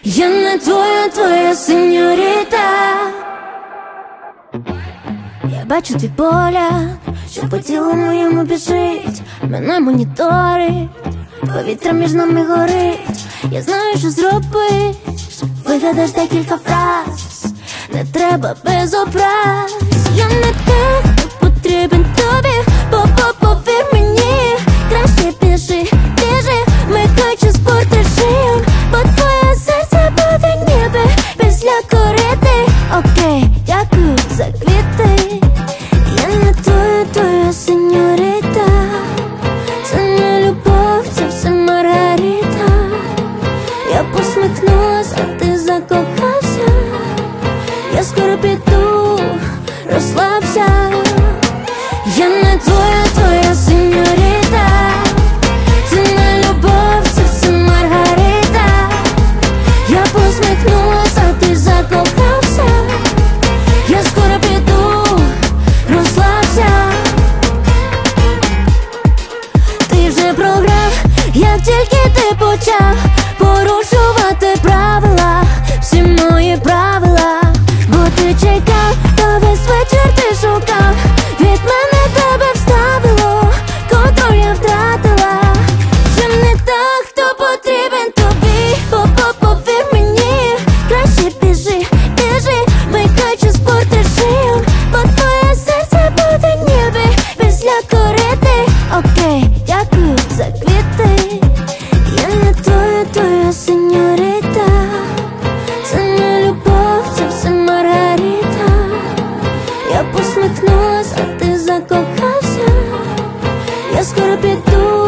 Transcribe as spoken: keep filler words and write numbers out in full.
Я не твоя, твоя сеньоріта. Я бачу твій погляд, що по тілу моєму біжить, мене моніторить, повітря між нами горить. Я знаю, що зробиш, вигадаш декілька фраз, не треба без образ. Я не те, хто потрібен тобі, по-по-повір мені. Краще біжи, біжи, вмикаючи спорт режим, бо твоє серце буде ніби після корити. Окей, дякую за квіти. Я не твоя, твоя сеньоріта. Це не любов, це все Маргарита. Я посміхнулась, а ти закохався. Я скоро піду, розслабся. Я не твоя, твоя сеньоріта. Це не любов, це все Маргарита. Я посміхнулась, а ти закохався. Я скоро піду, розслабся. Ти вже програв, як тільки ти почав порушувати правила, всі мої правила. Бо ти чекав, та весь вечір ти шукав, від мене тебе вставило, контроль я втратила. Я не та, хто потрібен тобі, по-по-повір мені. Краще біжи, біжи, вмикаючи спорт режим, бо твоє серце буде ніби після корити. Окей, дякую за квіти. Я не твоя, твоя сеньоріта. Це не любов, це все Маргарита. Я посміхнулась, а ти закохався. Я скоро піду,